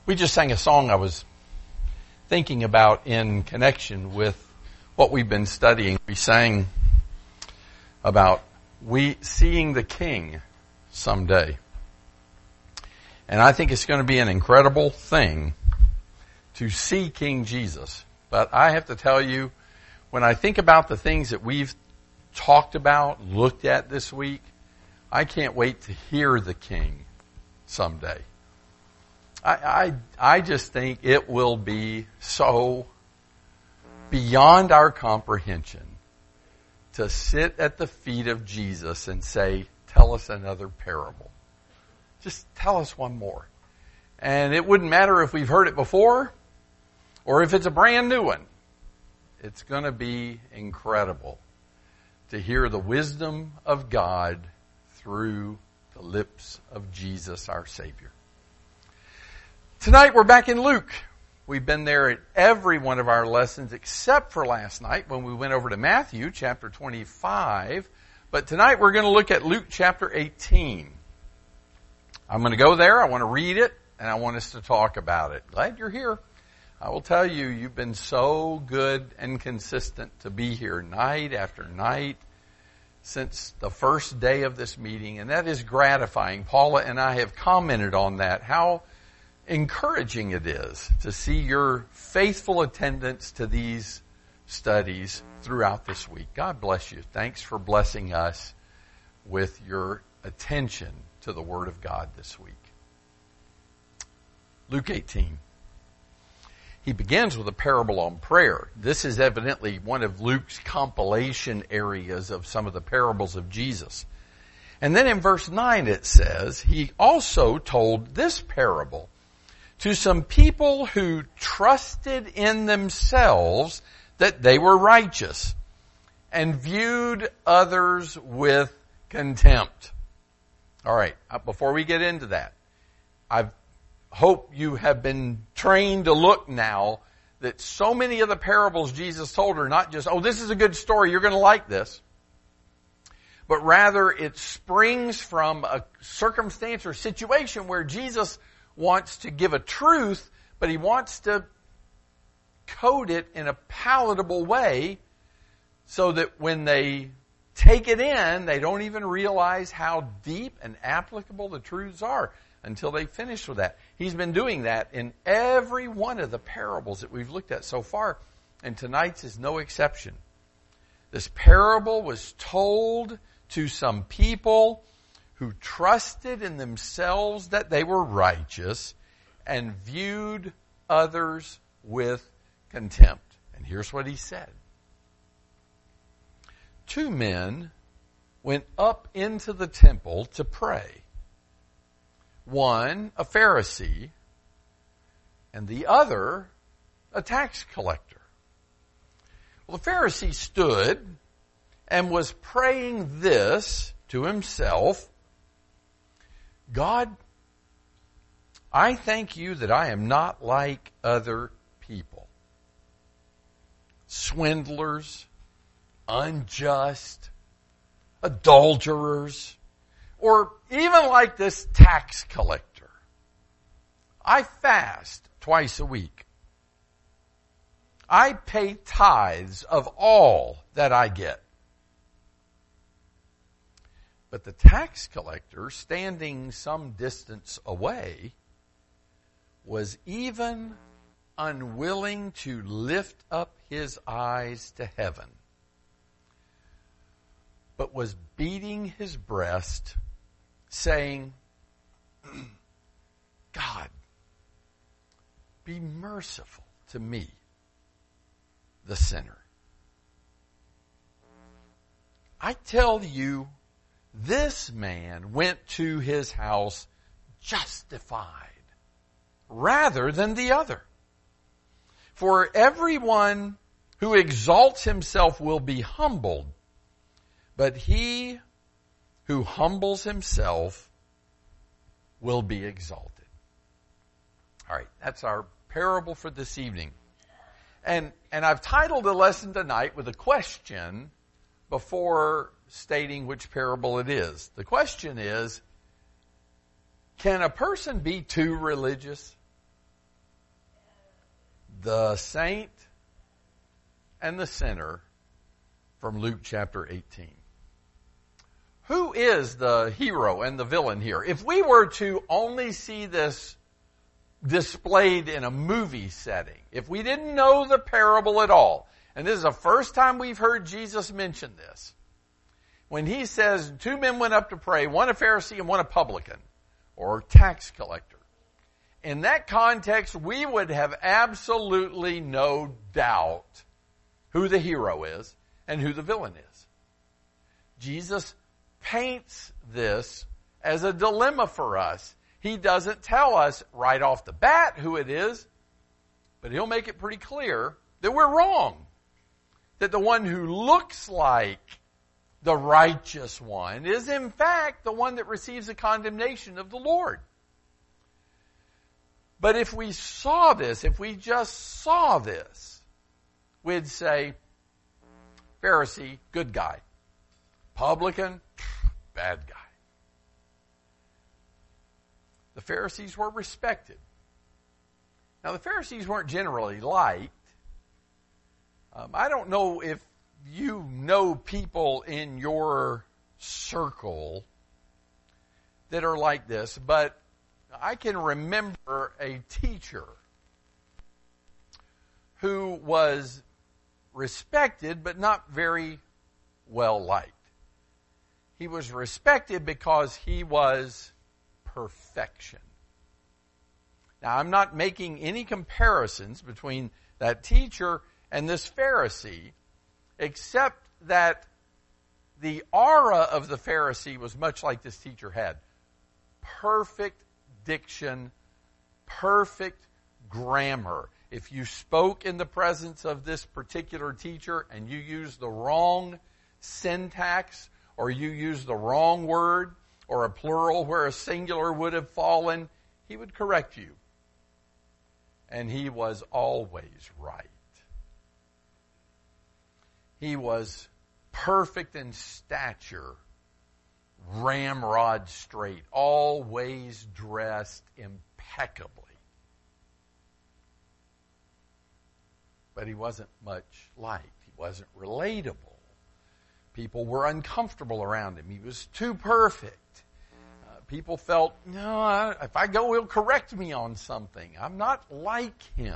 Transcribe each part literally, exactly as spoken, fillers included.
We just sang a song I was thinking about in connection with what we've been studying. We sang about we seeing the King someday. And I think it's going to be an incredible thing to see King Jesus. But I have to tell you, when I think about the things that we've talked about, looked at this week, I can't wait to hear the King someday. I, I, I just think it will be so beyond our comprehension to sit at the feet of Jesus and say, tell us another parable. Just tell us one more. And it wouldn't matter if we've heard it before or if it's a brand new one. It's going to be incredible to hear the wisdom of God through the lips of Jesus, our Savior. Tonight we're back in Luke. We've been there at every one of our lessons except for last night when we went over to Matthew chapter twenty-five. But tonight we're going to look at Luke chapter eighteen. I'm going to go there. I want to read it and I want us to talk about it. Glad you're here. I will tell you, you've been so good and consistent to be here night after night since the first day of this meeting, and that is gratifying. Paula and I have commented on that, how encouraging it is to see your faithful attendance to these studies throughout this week. God bless you. Thanks for blessing us with your attention to the Word of God this week. Luke eighteen. He begins with a parable on prayer. This is evidently one of Luke's compilation areas of some of the parables of Jesus. And then in verse nine it says, he also told this parable to some people who trusted in themselves that they were righteous and viewed others with contempt. All right, before we get into that, I hope you have been trained to look now that so many of the parables Jesus told are not just, oh, this is a good story, you're going to like this. But rather it springs from a circumstance or situation where Jesus wants to give a truth, but he wants to code it in a palatable way so that when they take it in, they don't even realize how deep and applicable the truths are until they finish with that. He's been doing that in every one of the parables that we've looked at so far, and tonight's is no exception. This parable was told to some people who trusted in themselves that they were righteous and viewed others with contempt. And here's what he said. Two men went up into the temple to pray. One, a Pharisee, and the other, a tax collector. Well, the Pharisee stood and was praying this to himself, God, I thank you that I am not like other people. Swindlers, unjust, adulterers, or even like this tax collector. I fast twice a week. I pay tithes of all that I get. But the tax collector, standing some distance away, was even unwilling to lift up his eyes to heaven, but was beating his breast, saying, God, be merciful to me, the sinner. I tell you, this man went to his house justified rather than the other. For everyone who exalts himself will be humbled, but he who humbles himself will be exalted. All right, that's our parable for this evening. And, and I've titled the lesson tonight with a question before stating which parable it is. The question is, can a person be too religious? the saint and the sinner from Luke chapter eighteen. Who is the hero and the villain here? If we were to only see this displayed in a movie setting, if we didn't know the parable at all, and this is the first time we've heard Jesus mention this, when he says two men went up to pray, one a Pharisee and one a publican, or tax collector. In that context, we would have absolutely no doubt who the hero is and who the villain is. Jesus paints this as a dilemma for us. He doesn't tell us right off the bat who it is, but he'll make it pretty clear that we're wrong. That the one who looks like the righteous one is in fact the one that receives the condemnation of the Lord. But if we saw this, if we just saw this, we'd say, Pharisee, good guy. Publican, bad guy. The Pharisees were respected. Now, the Pharisees weren't generally liked. Um, I don't know if you know people in your circle that are like this, but I can remember a teacher who was respected but not very well liked. He was respected because he was perfection. Now, I'm not making any comparisons between that teacher and this Pharisee, except that the aura of the Pharisee was much like this teacher had. Perfect diction, perfect grammar. If you spoke in the presence of this particular teacher and you used the wrong syntax, or you used the wrong word, or a plural where a singular would have fallen, he would correct you. And he was always right. He was perfect in stature, ramrod straight, always dressed impeccably. But he wasn't much liked. He wasn't relatable. People were uncomfortable around him. He was too perfect. Uh, people felt, no, I, if I go, he'll correct me on something. I'm not like him.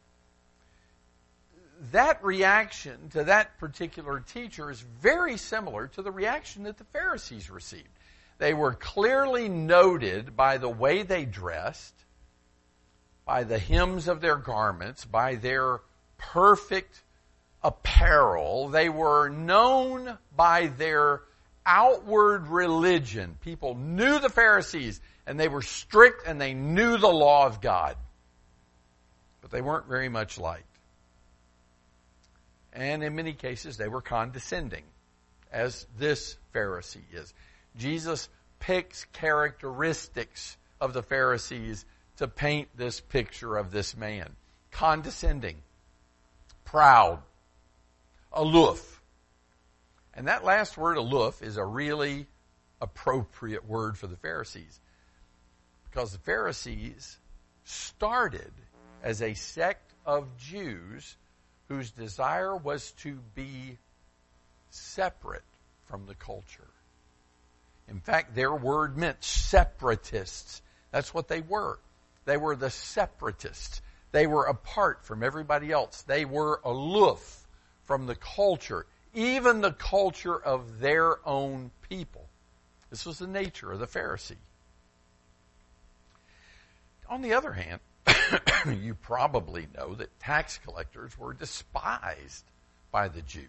That reaction to that particular teacher is very similar to the reaction that the Pharisees received. They were clearly noted by the way they dressed, by the hems of their garments, by their perfect apparel. They were known by their outward religion. People knew the Pharisees, and they were strict, and they knew the law of God. But they weren't very much liked. And in many cases, they were condescending, as this Pharisee is. Jesus picks characteristics of the Pharisees to paint this picture of this man. Condescending, proud, aloof. And that last word, aloof, is a really appropriate word for the Pharisees. Because the Pharisees started as a sect of Jews whose desire was to be separate from the culture. In fact, their word meant separatists. That's what they were. They were the separatists. They were apart from everybody else. They were aloof from the culture, even the culture of their own people. This was the nature of the Pharisee. On the other hand, you probably know that tax collectors were despised by the Jews.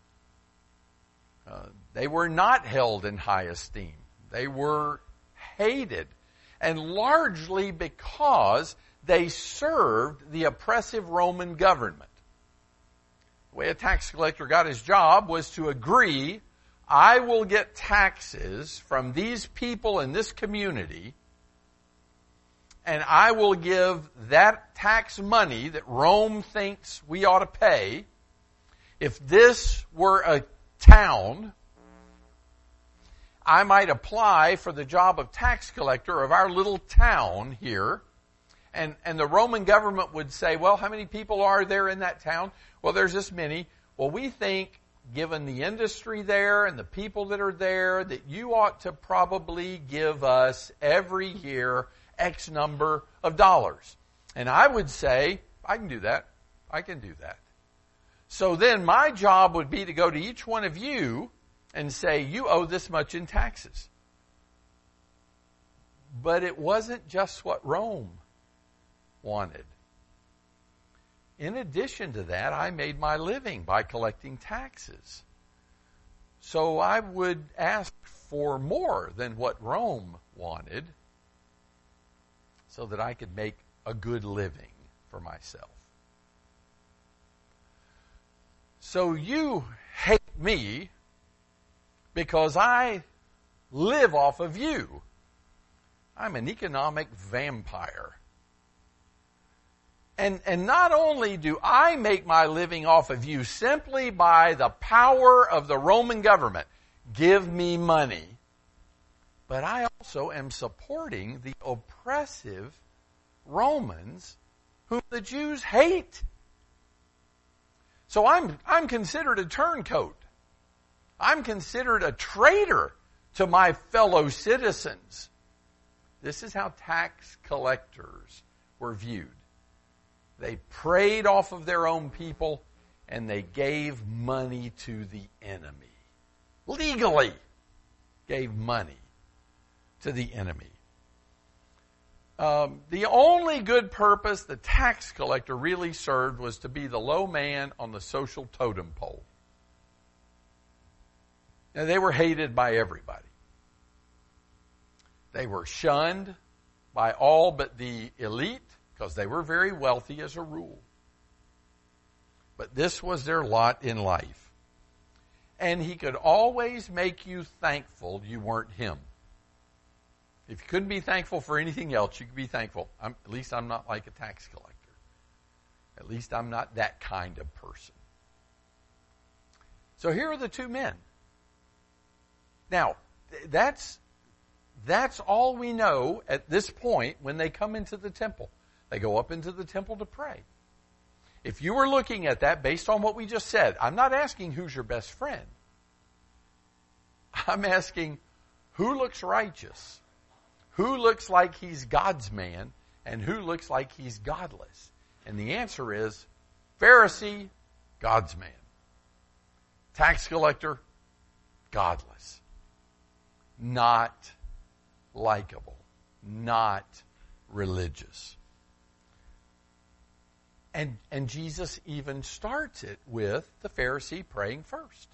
Uh, they were not held in high esteem. They were hated, and largely because they served the oppressive Roman government. The way a tax collector got his job was to agree, I will get taxes from these people in this community, and I will give that tax money that Rome thinks we ought to pay. If this were a town, I might apply for the job of tax collector of our little town here, And, and the Roman government would say, well, how many people are there in that town? Well, there's this many. Well, we think, given the industry there and the people that are there, that you ought to probably give us every year X number of dollars. And I would say, I can do that. I can do that. So then my job would be to go to each one of you and say, you owe this much in taxes. But it wasn't just what Rome wanted. In addition to that, I made my living by collecting taxes. So I would ask for more than what Rome wanted so that I could make a good living for myself. So you hate me because I live off of you. I'm an economic vampire. And, and not only do I make my living off of you simply by the power of the Roman government, give me money, but I also am supporting the oppressive Romans whom the Jews hate. So I'm, I'm considered a turncoat. I'm considered a traitor to my fellow citizens. This is how tax collectors were viewed. They preyed off of their own people and they gave money to the enemy. Legally gave money to the enemy. Um, the only good purpose the tax collector really served was to be the low man on the social totem pole. Now, they were hated by everybody. They were shunned by all but the elite because they were very wealthy as a rule. But this was their lot in life. And he could always make you thankful you weren't him. If you couldn't be thankful for anything else, you could be thankful. I'm, at least I'm not like a tax collector. At least I'm not that kind of person. So here are the two men. Now, that's, that's all we know at this point when they come into the temple. They go up into the temple to pray. If you were looking at that based on what we just said, I'm not asking who's your best friend. I'm asking who looks righteous, who looks like he's God's man, and who looks like he's godless. And the answer is Pharisee, God's man. Tax collector, godless. Not likable. Not religious. And, and Jesus even starts it with the Pharisee praying first.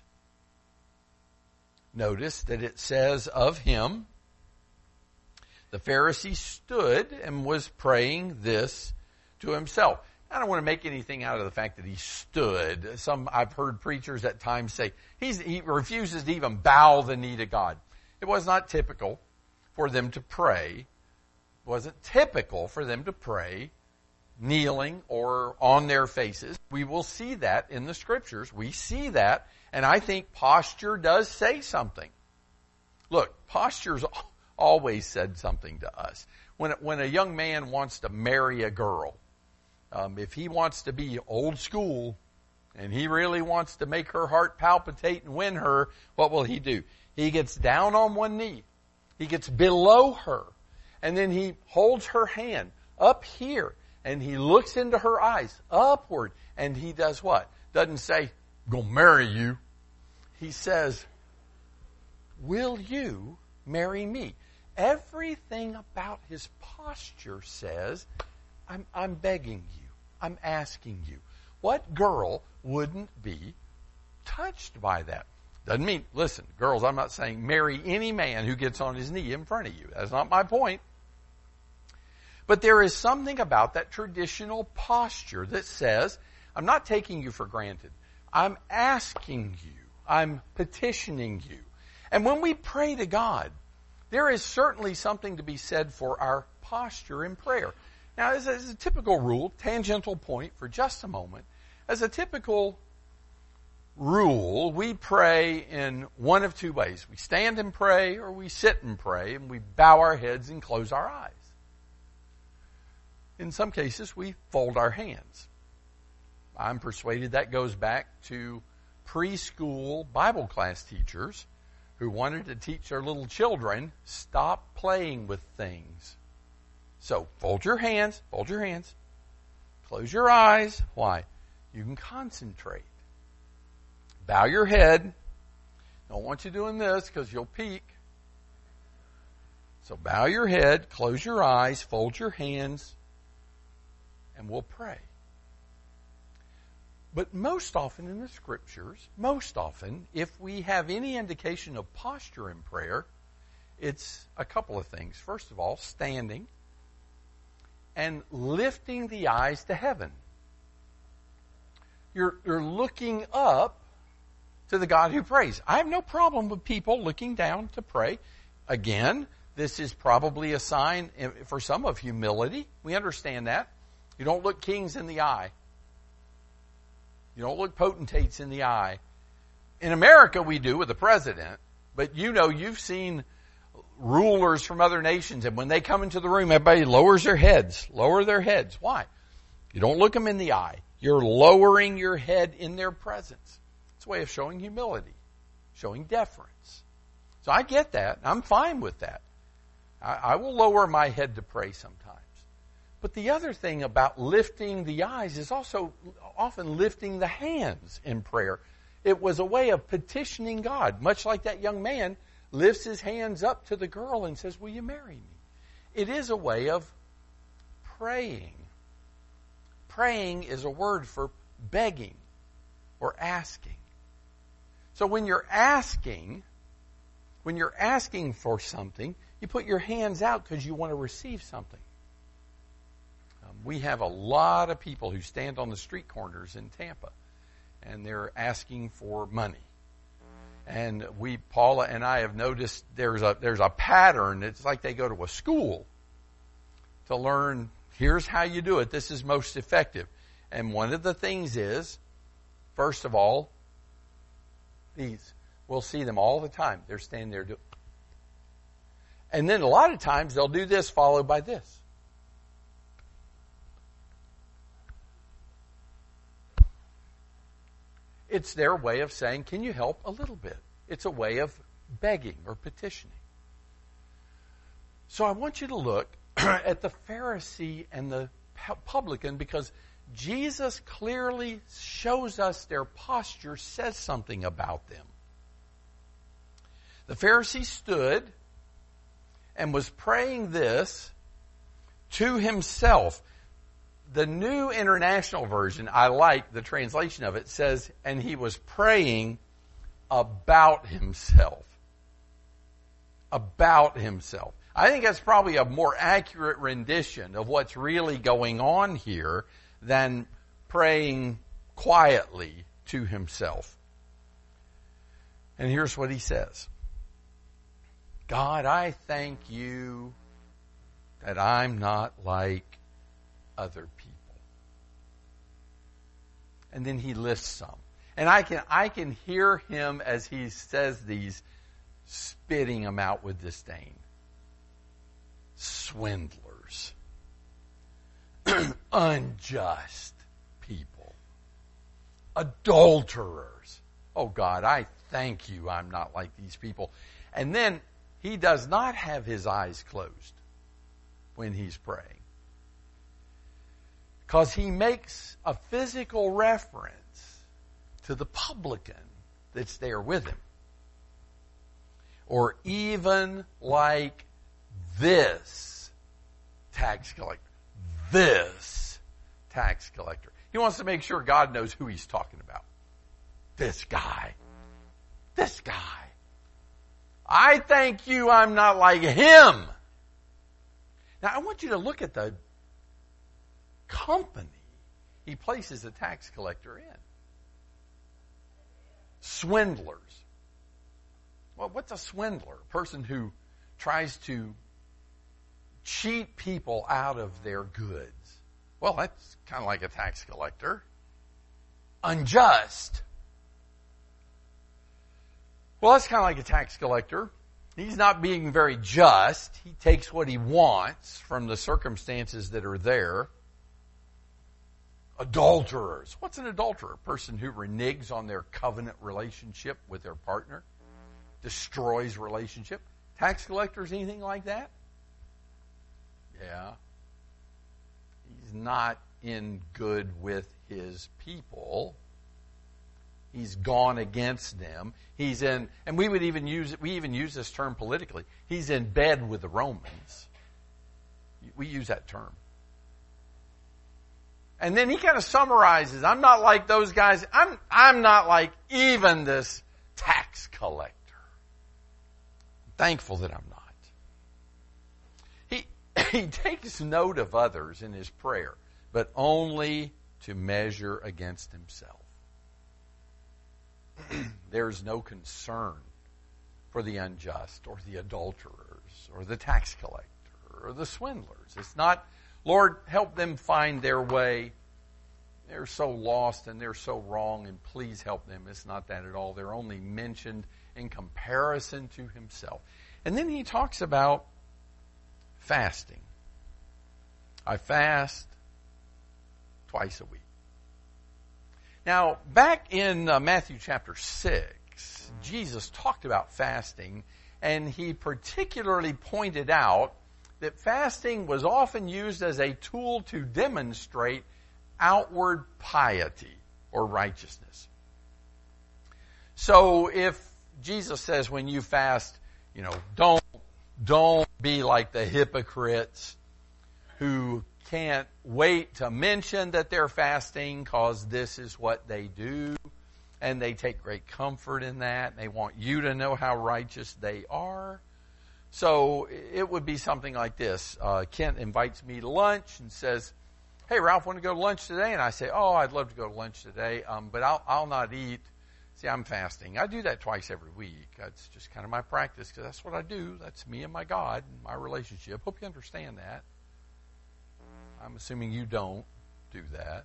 Notice that it says of him, the Pharisee stood and was praying this to himself. I don't want to make anything out of the fact that he stood. Some, I've heard preachers at times say, he's, he refuses to even bow the knee to God. It was not typical for them to pray. It wasn't typical for them to pray kneeling or on their faces. We will see that in the scriptures. We see that, and I think posture does say something. Look, posture's always said something to us. When, when a young man wants to marry a girl, um, if he wants to be old school and he really wants to make her heart palpitate and win her, what will he do? He gets down on one knee. He gets below her, and then he holds her hand up here. And he looks into her eyes, upward, and he does what? Doesn't say, I'm going to marry you. He says, will you marry me? Everything about his posture says, I'm, I'm begging you. I'm asking you. What girl wouldn't be touched by that? Doesn't mean, listen, girls, I'm not saying marry any man who gets on his knee in front of you. That's not my point. But there is something about that traditional posture that says, I'm not taking you for granted. I'm asking you. I'm petitioning you. And when we pray to God, there is certainly something to be said for our posture in prayer. Now, as a, as a typical rule, tangential point for just a moment, as a typical rule, we pray in one of two ways. We stand and pray, or we sit and pray, and we bow our heads and close our eyes. in some cases, we fold our hands. I'm persuaded that goes back to preschool Bible class teachers who wanted to teach their little children, stop playing with things. So fold your hands, fold your hands, close your eyes. Why? You can concentrate. Bow your head. Don't want you doing this because you'll peek. So bow your head, close your eyes, fold your hands, and we'll pray. But most often in the Scriptures, most often, if we have any indication of posture in prayer, it's a couple of things. First of all, standing and lifting the eyes to heaven. You're, you're looking up to the God who prays. I have no problem with people looking down to pray. Again, this is probably a sign for some of humility. We understand that. You don't look kings in the eye. You don't look potentates in the eye. In America, we do with the president. But you know, you've seen rulers from other nations, and when they come into the room, everybody lowers their heads. Lower their heads. Why? You don't look them in the eye. You're lowering your head in their presence. It's a way of showing humility, showing deference. So I get that. I'm fine with that. I, I will lower my head to pray sometimes. But the other thing about lifting the eyes is also often lifting the hands in prayer. It was a way of petitioning God, much like that young man lifts his hands up to the girl and says, "Will you marry me?" It is a way of praying. Praying is a word for begging or asking. So when you're asking, when you're asking for something, you put your hands out because you want to receive something. Um, we have a lot of people who stand on the street corners in Tampa, and they're asking for money. And we, Paula and I, have noticed there's a there's a pattern. It's like they go to a school to learn, here's how you do it. This is most effective. And one of the things is, first of all, these. We'll see them all the time. They're standing there doing. And then a lot of times they'll do this followed by this. It's their way of saying, can you help a little bit? It's a way of begging or petitioning. So I want you to look at the Pharisee and the publican, because Jesus clearly shows us their posture, says something about them. The Pharisee stood and was praying this to himself. The New International Version, I like the translation of it, says, and he was praying about himself. About himself. I think that's probably a more accurate rendition of what's really going on here than praying quietly to himself. And here's what he says. God, I thank you that I'm not like other people. And then he lists some. And I can I can hear him as he says these, spitting them out with disdain. Swindlers. Unjust people. Adulterers. Oh God, I thank you I'm not like these people. And then he does not have his eyes closed when he's praying, because he makes a physical reference to the publican that's there with him. Or even like this tax collector. This tax collector. He wants to make sure God knows who he's talking about. This guy. This guy. I thank you I'm not like him. Now I want you to look at the company he places the tax collector in. Swindlers. Well, what's a swindler? A person who tries to cheat people out of their goods. Well, that's kind of like a tax collector. Unjust. Well, that's kind of like a tax collector He's not being very just. He takes what he wants from the circumstances that are there. Adulterers. What's an adulterer? A person who reneges on their covenant relationship with their partner, destroys relationship. Tax collectors, anything like that? Yeah. He's not in good with his people. He's gone against them. He's in, and we would even use we even use this term politically. He's in bed with the Romans. We use that term. And then he kind of summarizes, I'm not like those guys. I'm, I'm not like even this tax collector. I'm thankful that I'm not. He, he takes note of others in his prayer, but only to measure against himself. There is no concern for the unjust or the adulterers or the tax collector or the swindlers. It's not, Lord, help them find their way. They're so lost and they're so wrong, and please help them. It's not that at all. They're only mentioned in comparison to himself. And then he talks about fasting. I fast twice a week. Now, back in uh, Matthew chapter six, Jesus talked about fasting, and he particularly pointed out that fasting was often used as a tool to demonstrate outward piety or righteousness. So if Jesus says when you fast, you know, don't, don't be like the hypocrites who can't wait to mention that they're fasting because this is what they do, and they take great comfort in that. They want you to know how righteous they are. So it would be something like this. Uh, Kent invites me to lunch and says, hey, Ralph, want to go to lunch today? And I say, oh, I'd love to go to lunch today, um, but I'll, I'll not eat. See, I'm fasting. I do that twice every week. That's just kind of my practice because that's what I do. That's me and my God, and my relationship. Hope you understand that. I'm assuming you don't do that.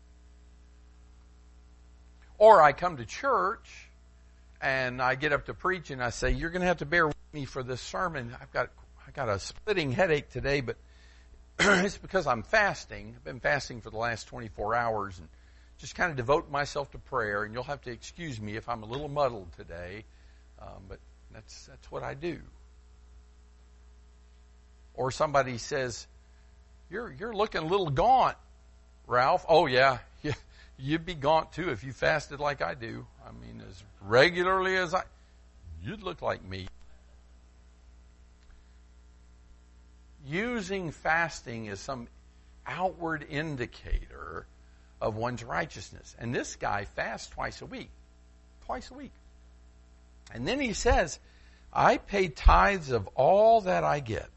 Or I come to church and I get up to preach and I say, you're going to have to bear with me for this sermon. I've got I got a splitting headache today, but it's because I'm fasting. I've been fasting for the last twenty-four hours and just kind of devote myself to prayer. And you'll have to excuse me if I'm a little muddled today, um, but that's that's what I do. Or somebody says, You're you're looking a little gaunt, Ralph. Oh, yeah. You'd be gaunt, too, if you fasted like I do. I mean, as regularly as I... You'd look like me. Using fasting as some outward indicator of one's righteousness. And this guy fasts twice a week. Twice a week. And then he says, I pay tithes of all that I get.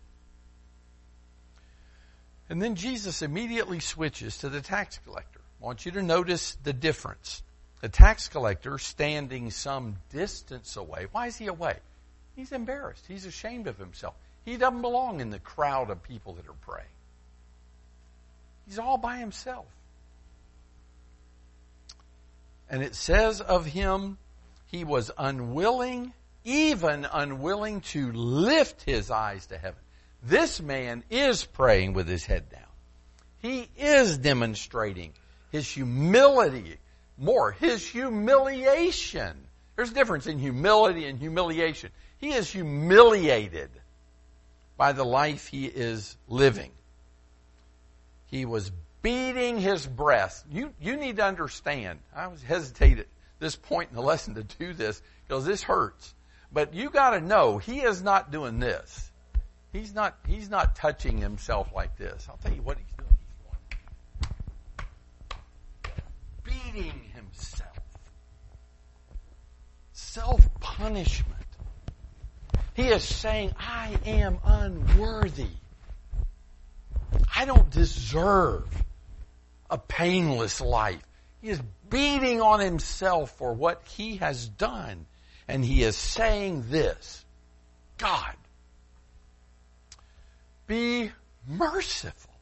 And then Jesus immediately switches to the tax collector. I want you to notice the difference. The tax collector standing some distance away. Why is he away? He's embarrassed. He's ashamed of himself. He doesn't belong in the crowd of people that are praying. He's all by himself. And it says of him, he was unwilling, even unwilling to lift his eyes to heaven. This man is praying with his head down. He is demonstrating his humility, more, his humiliation. There's a difference in humility and humiliation. He is humiliated by the life he is living. He was beating his breast. You, you need to understand. I was hesitating at this point in the lesson to do this because this hurts. But you got to know, he is not doing this. He's not, he's not touching himself like this. I'll tell you what he's doing. He's going, beating himself. Self-punishment. He is saying, I am unworthy. I don't deserve a painless life. He is beating on himself for what he has done. And he is saying this, God, be merciful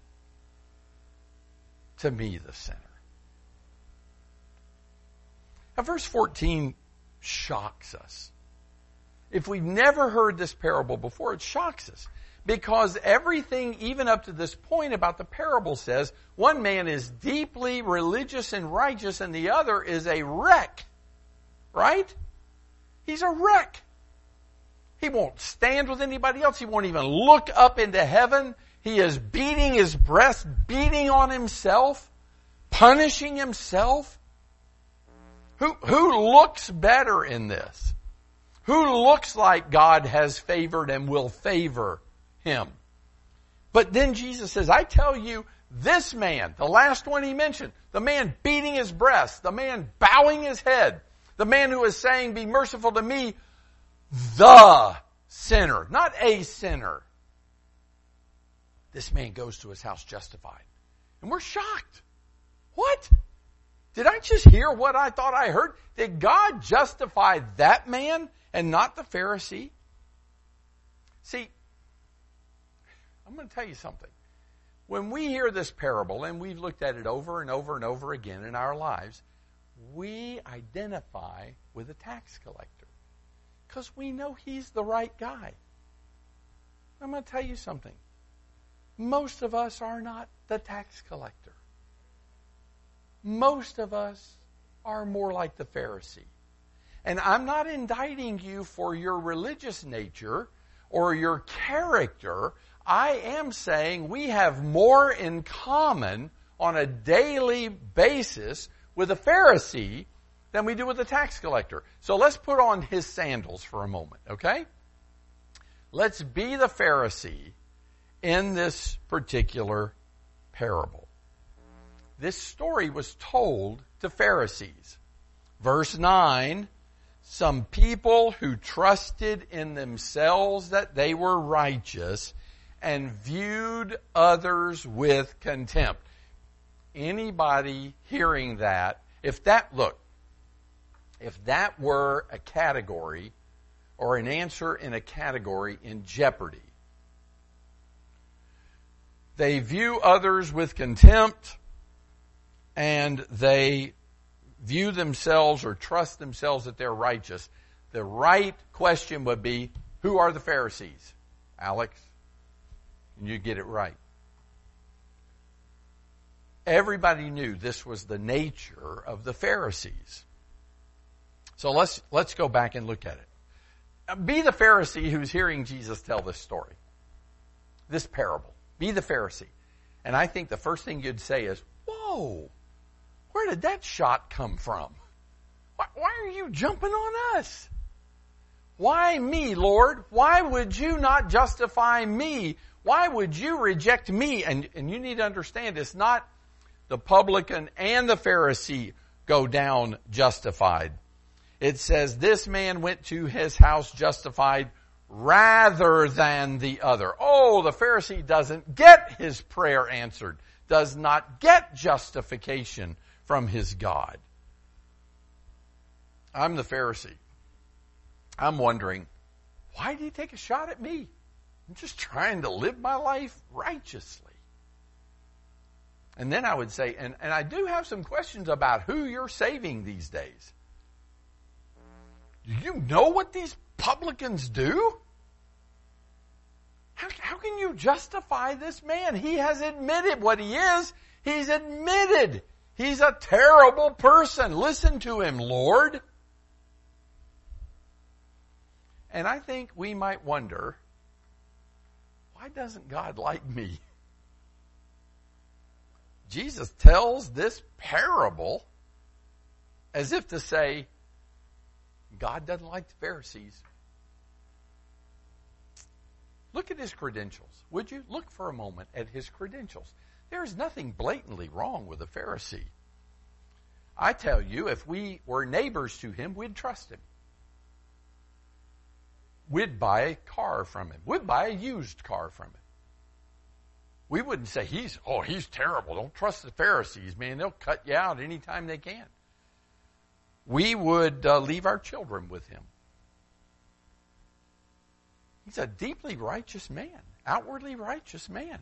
to me, the sinner. Now, verse fourteen shocks us. If we've never heard this parable before, it shocks us. Because everything, even up to this point about the parable says, one man is deeply religious and righteous and the other is a wreck. Right? He's a wreck. He won't stand with anybody else. He won't even look up into heaven. He is beating his breast, beating on himself, punishing himself. Who, who looks better in this? Who looks like God has favored and will favor him? But then Jesus says, I tell you, this man, the last one he mentioned, the man beating his breast, the man bowing his head, the man who is saying, be merciful to me, the sinner, not a sinner. This man goes to his house justified. And we're shocked. What? Did I just hear what I thought I heard? Did God justify that man and not the Pharisee? See, I'm going to tell you something. When we hear this parable, and we've looked at it over and over and over again in our lives, we identify with a tax collector because we know he's the right guy. I'm going to tell you something. Most of us are not the tax collector. Most of us are more like the Pharisee. And I'm not indicting you for your religious nature or your character. I am saying we have more in common on a daily basis with a Pharisee than we do with a tax collector. So let's put on his sandals for a moment, okay? Let's be the Pharisee in this particular parable. This story was told to Pharisees. Verse nine, some people who trusted in themselves that they were righteous and viewed others with contempt. Anybody hearing that, if that, look, if that were a category or an answer in a category in jeopardy, they view others with contempt and they view themselves or trust themselves that they're righteous. The right question would be, who are the Pharisees? Alex, and you get it right. Everybody knew this was the nature of the Pharisees. So let's let's go back and look at it. Be the Pharisee who's hearing Jesus tell this story, this parable. Be the Pharisee. And I think the first thing you'd say is, whoa, where did that shot come from? Why, why are you jumping on us? Why me, Lord? Why would you not justify me? Why would you reject me? And, and you need to understand, it's not the publican and the Pharisee go down justified. It says this man went to his house justified rather than the other. Oh, the Pharisee doesn't get his prayer answered, does not get justification from his God. I'm the Pharisee. I'm wondering, why did he take a shot at me? I'm just trying to live my life righteously. And then I would say, and, and I do have some questions about who you're saving these days. Do you know what these publicans do? How, how can you justify this man? He has admitted what he is. He's admitted he's a terrible person. Listen to him, Lord. And I think we might wonder, why doesn't God like me? Jesus tells this parable as if to say, God doesn't like the Pharisees. Look at his credentials. Would you? Look for a moment at his credentials. There's nothing blatantly wrong with a Pharisee. I tell you, if we were neighbors to him, we'd trust him. We'd buy a car from him. We'd buy a used car from him. We wouldn't say, he's, oh, he's terrible. Don't trust the Pharisees, man. They'll cut you out anytime they can. We would uh, leave our children with him. He's a deeply righteous man, outwardly righteous man.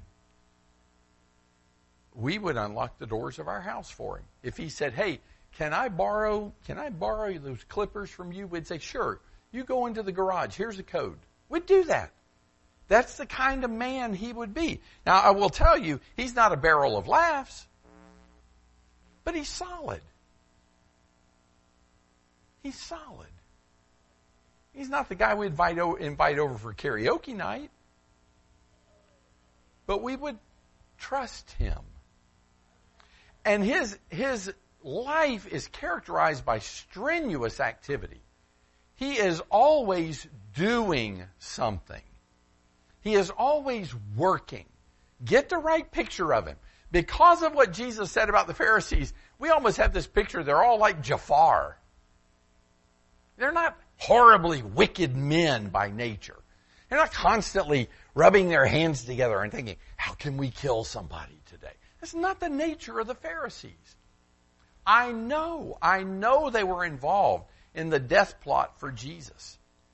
We would unlock the doors of our house for him. If he said, hey, can I borrow, can I borrow those clippers from you? We'd say, sure. You go into the garage. Here's a code. We'd do that. That's the kind of man he would be. Now, I will tell you, he's not a barrel of laughs, but he's solid. He's solid. He's not the guy we invite, invite over for karaoke night, but we would trust him. And his, his life is characterized by strenuous activity. He is always doing something. He is always working. Get the right picture of him. Because of what Jesus said about the Pharisees, we almost have this picture, they're all like Jafar. They're not horribly wicked men by nature. They're not constantly rubbing their hands together and thinking, how can we kill somebody today? That's not the nature of the Pharisees. I know, I know they were involved in the death plot for Jesus.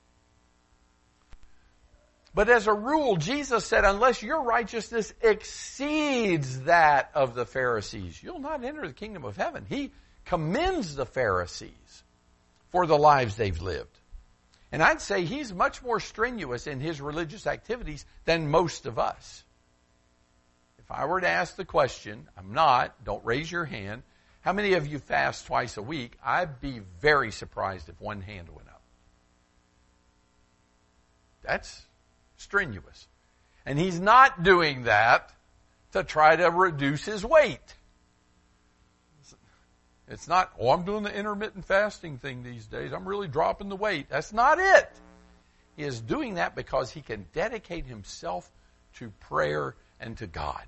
But as a rule, Jesus said, unless your righteousness exceeds that of the Pharisees, you'll not enter the kingdom of heaven. He commends the Pharisees for the lives they've lived. And I'd say he's much more strenuous in his religious activities than most of us. If I were to ask the question, I'm not, don't raise your hand, how many of you fast twice a week? I'd be very surprised if one hand went up. That's strenuous. And he's not doing that to try to reduce his weight. It's not, oh, I'm doing the intermittent fasting thing these days. I'm really dropping the weight. That's not it. He is doing that because he can dedicate himself to prayer and to God.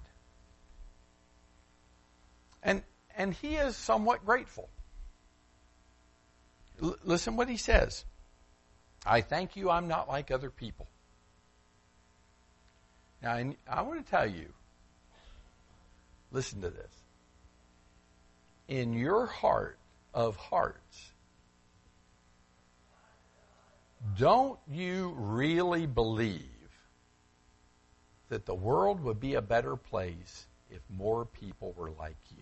And and he is somewhat grateful. L- listen what he says. I thank you I'm not like other people. Now, I, I want to tell you, listen to this. In your heart of hearts, don't you really believe that the world would be a better place if more people were like you?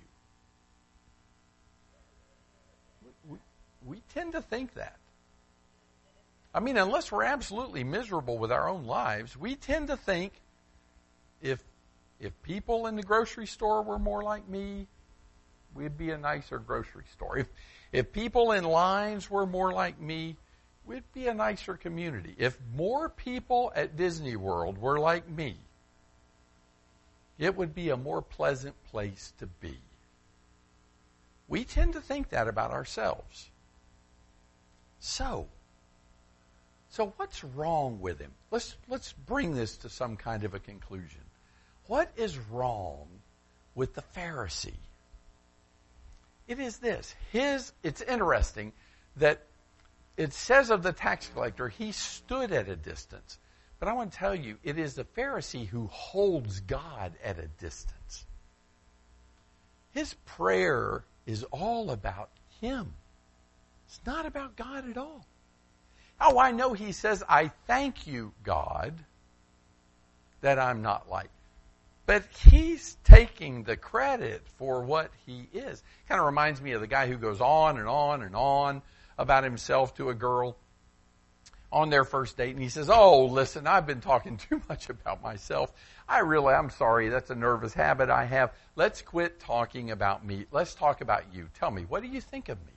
We, we tend to think that. I mean, unless we're absolutely miserable with our own lives, we tend to think if if people in the grocery store were more like me, we'd be a nicer grocery store. If if people in lines were more like me, we'd be a nicer community. If more people at Disney World were like me, it would be a more pleasant place to be. We tend to think that about ourselves. So, so what's wrong with him? Let's let's bring this to some kind of a conclusion. What is wrong with the Pharisee? It is this. His, it's interesting that it says of the tax collector, he stood at a distance. But I want to tell you, it is the Pharisee who holds God at a distance. His prayer is all about him. It's not about God at all. Oh, I know he says, I thank you, God, that I'm not like. But he's taking the credit for what he is. Kind of reminds me of the guy who goes on and on and on about himself to a girl on their first date. And he says, oh, listen, I've been talking too much about myself. I really, I'm sorry. That's a nervous habit I have. Let's quit talking about me. Let's talk about you. Tell me, what do you think of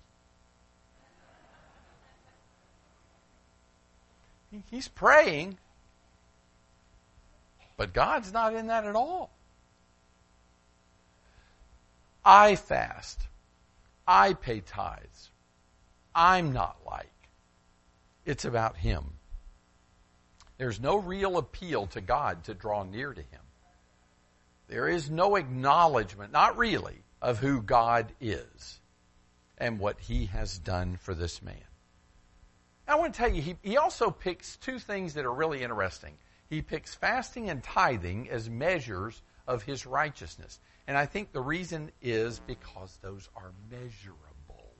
me? He's praying. But God's not in that at all. I fast. I pay tithes. I'm not like. It's about him. There's no real appeal to God to draw near to him. There is no acknowledgement, not really, of who God is and what he has done for this man. I want to tell you, he, he also picks two things that are really interesting. He picks fasting and tithing as measures of his righteousness. And I think the reason is because those are measurable.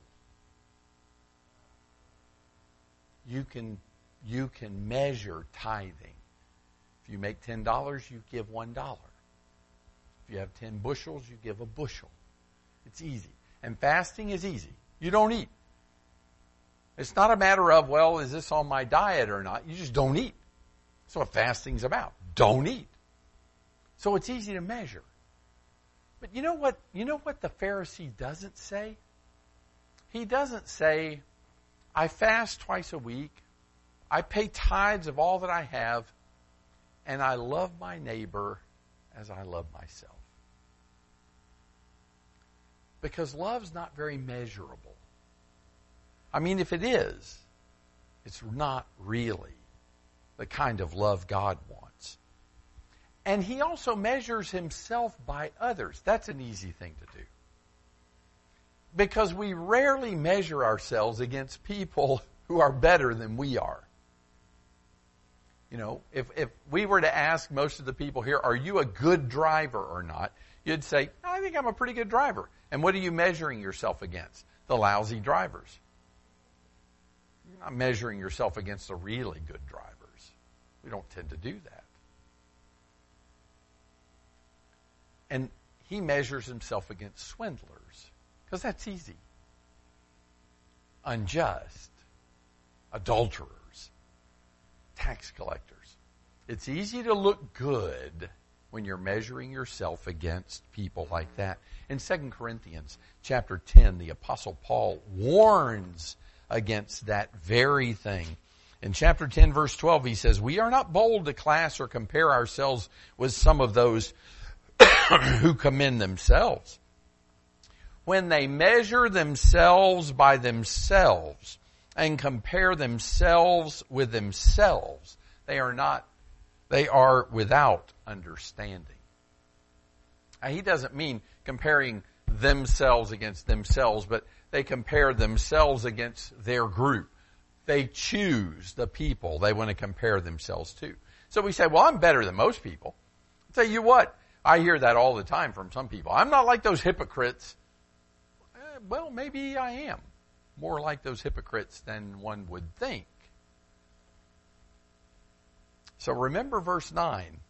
You can, you can measure tithing. If you make ten dollars, you give one dollar. If you have ten bushels, you give a bushel. It's easy. And fasting is easy. You don't eat. It's not a matter of, well, is this on my diet or not? You just don't eat. That's what fasting's about. Don't eat. So it's easy to measure. But you know what, you know what the Pharisee doesn't say? He doesn't say, I fast twice a week, I pay tithes of all that I have, and I love my neighbor as I love myself. Because love's not very measurable. I mean, if it is, it's not really the kind of love God wants. And he also measures himself by others. That's an easy thing to do. Because we rarely measure ourselves against people who are better than we are. You know, if, if we were to ask most of the people here, are you a good driver or not? You'd say, I think I'm a pretty good driver. And what are you measuring yourself against? The lousy drivers. You're not measuring yourself against the really good drivers. We don't tend to do that. And he measures himself against swindlers. Because that's easy. Unjust. Adulterers. Tax collectors. It's easy to look good when you're measuring yourself against people like that. In Second Corinthians chapter ten, the Apostle Paul warns against that very thing. In chapter ten, verse twelve, he says, we are not bold to class or compare ourselves with some of those who commend themselves. When they measure themselves by themselves and compare themselves with themselves, they are not, they are without understanding. Now, he doesn't mean comparing themselves against themselves, but they compare themselves against their group. They choose the people they want to compare themselves to. So we say, well, I'm better than most people. I'll tell you what, I hear that all the time from some people. I'm not like those hypocrites. Eh, well, maybe I am more like those hypocrites than one would think. So remember verse nine.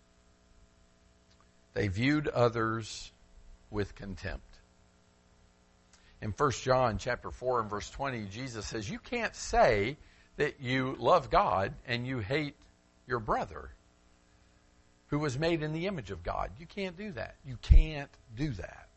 They viewed others with contempt. In First John chapter four and verse twenty, Jesus says, you can't say that you love God and you hate your brother who was made in the image of God. You can't do that. You can't do that.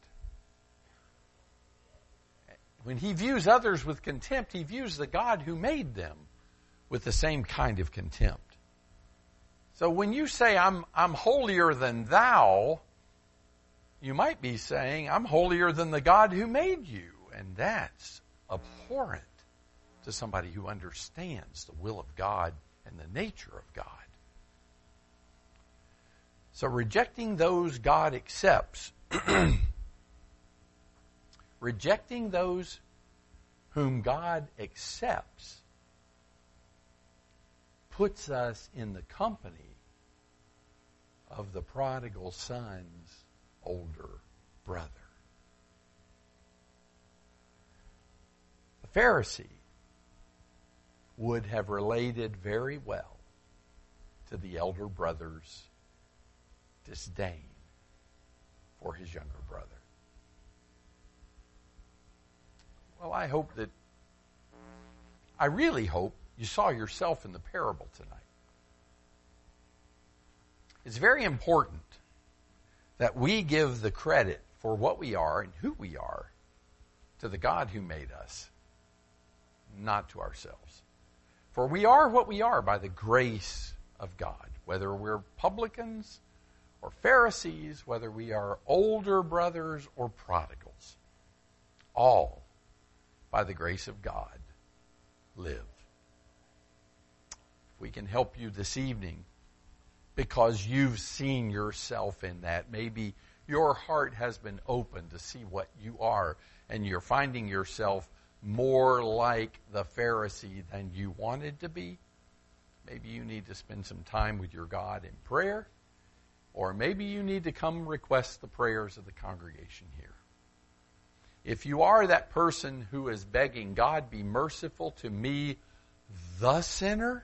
When he views others with contempt, he views the God who made them with the same kind of contempt. So when you say, I'm, I'm holier than thou, you might be saying, I'm holier than the God who made you. And that's abhorrent to somebody who understands the will of God and the nature of God. So rejecting those God accepts, rejecting those whom God accepts, puts us in the company of the prodigal son's older brother. The Pharisee would have related very well to the elder brother's disdain for his younger brother. Well, I hope that, I really hope you saw yourself in the parable tonight. It's very important that we give the credit for what we are and who we are to the God who made us, not to ourselves. For we are what we are by the grace of God, whether we're publicans or Pharisees, whether we are older brothers or prodigals. All by the grace of God live. If we can help you this evening because you've seen yourself in that, maybe your heart has been opened to see what you are and you're finding yourself more like the Pharisee than you wanted to be. Maybe you need to spend some time with your God in prayer, or maybe you need to come request the prayers of the congregation here. If you are that person who is begging, God, be merciful to me, the sinner,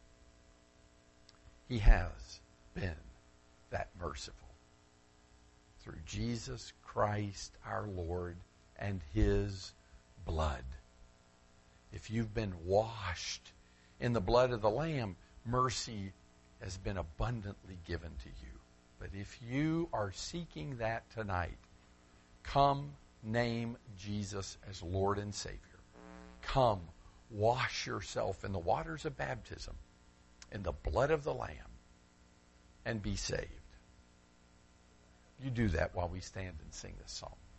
He has been that merciful through Jesus Christ our Lord and His blood. If you've been washed in the blood of the Lamb, mercy has been abundantly given to you. But if you are seeking that tonight, come name Jesus as Lord and Savior. Come wash yourself in the waters of baptism, in the blood of the Lamb, and be saved. You do that while we stand and sing this song.